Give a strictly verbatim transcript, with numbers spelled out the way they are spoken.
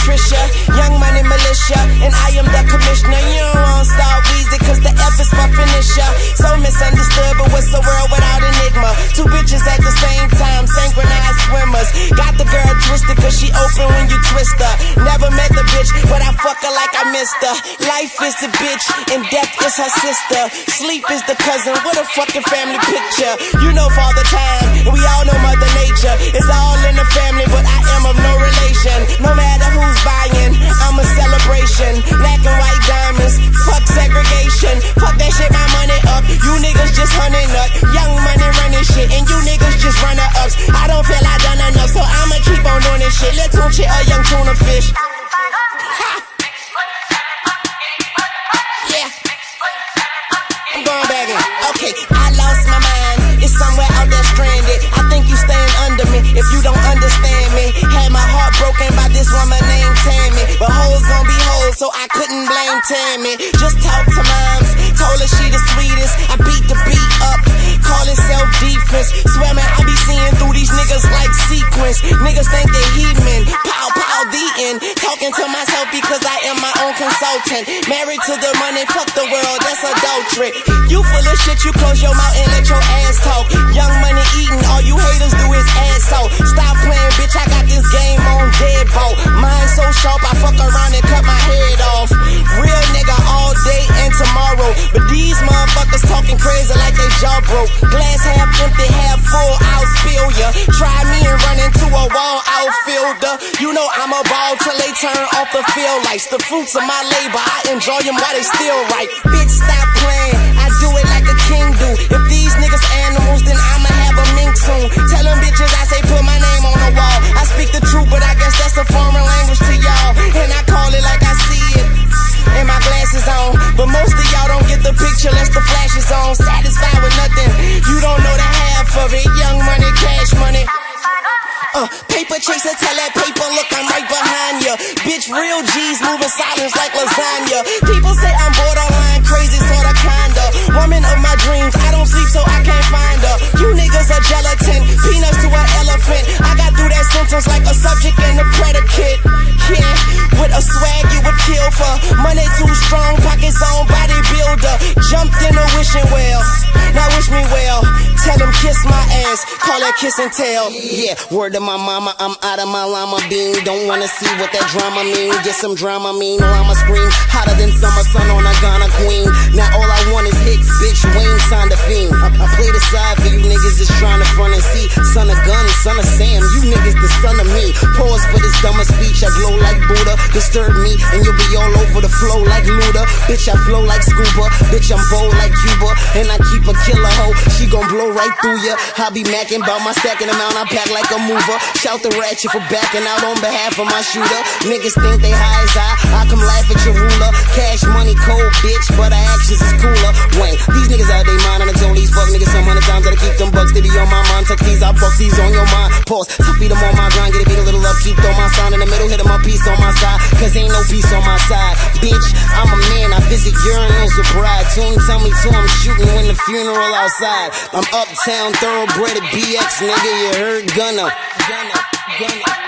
Patricia, Young Money Militia, and I am the commissioner. You don't want Star Weezy, cause the F is for finisher. So misunderstood, but what's the world without enigma? Two bitches at the same time, synchronized swimmers. Got the girl twisted, cause she open when you twist her. Never met the bitch, but I fuck her like I missed her. Life is the bitch, and death is her sister. Sleep is the cousin, what a fucking family picture. You know Father Time, and we all know Mother Nature. It's all in the family, but I am of no relation. No matter who's buying, I'm a celebration. Black and white diamonds, fuck segregation. Fuck that shit, my money up. You niggas just hunting up. Young Money running shit, and you niggas just runner ups. I don't feel I done enough, so I'ma keep on doing this shit. Let's tune shit a young tuna fish. Ha! Yeah. I'm going back in. Okay, I lost my mind. It's somewhere out there stranded. I think you staying under me if you don't understand me. Had my heart broken by this woman named Tammy, but hoes gon' be hoes, so I couldn't blame Tammy. Just talk to moms, told her she the sweetest. I beat the beat up, call it self-defense. Swear man, I be seeing through these niggas like sequence. Niggas think they heathen, pow pow the end. Talking to myself because I am my own consultant. Married to the money, fuck the world, that's adultery. You full of shit, you close your mouth and let your ass talk. Young Money eating, all you haters do is ass out. Stop playing, bitch, I got this game on deadbolt. Mine so sharp, I fuck around and cut my head off. Real nigga all day and tomorrow, but these motherfuckers talking crazy like they jaw broke. Glass half empty, half full, I'll spill ya. Try me and run into a wall outfielder. You know I'm a ball till they turn off the field lights. The fruits of my labor, I enjoy them while they still right. Bitch, stop playing, I do it like a king do. If these niggas animals, then I'ma have a mink soon. Tell them bitches I say put my name on the wall. I speak the truth, but I guess that's a foreign language to y'all, and I call it like I see it. And my glasses on, but most of y'all don't get the picture unless the flash is on. Satisfied with nothing, you don't know the half of it. Young Money, cash money. Uh, paper chaser, tell that paper, look, I'm right behind ya. Bitch, real G's moving silence like lasagna. People say I'm borderline crazy, sorta kinda. Woman of my dreams, I don't sleep so I can't find her. You niggas are gelatin, peanuts to an elephant. I got through that sentence like a subject and a predicate. Yeah, with a swag you would kill for. Money too strong, pockets on bodybuilder. Jumped in a wishing well, now wish me well. Tell them kiss my ass, call that kiss and tell. Yeah, word to my mama, I'm out of my llama bean. Don't wanna see what that drama mean. Get some drama mean, or I'ma scream hotter than summer sun on a Ghana queen. Now all I want is hits, bitch, Wayne signed a fiend. I, I play the side for you niggas just trying to front and see. Son of gun, son of Sam, you niggas the son of me. Pause for this dumber speech, I glow like Buddha. Disturb me and you'll be all over the flow like Luda. Bitch, I flow like scuba, bitch, I'm bold like Cuba. And I keep a killer hoe, she gon' blow right through ya. I be macking bout my stacking amount, I pack like a mover. Shout the ratchet for backing out on behalf of my shooter. Niggas think they high as I, I come laugh at your ruler. Cash money cold, bitch, but our actions is cooler. Wayne, these niggas out they mind, and I told these fuck niggas some hundred times that I keep them bucks, they be on my mind. Tuck these, I buck these on your mind. Pause, I feed them on my grind, get a beat a little up, keep throw my sign in the middle, hit them up, peace on my side, cause ain't no peace on my side. Bitch, I'm a man, I visit urinals with pride. Tune tell me to I'm shooting when the funeral outside. I'm uptown, thoroughbred at B X, nigga, you heard Gunna. Gunna, Gunna.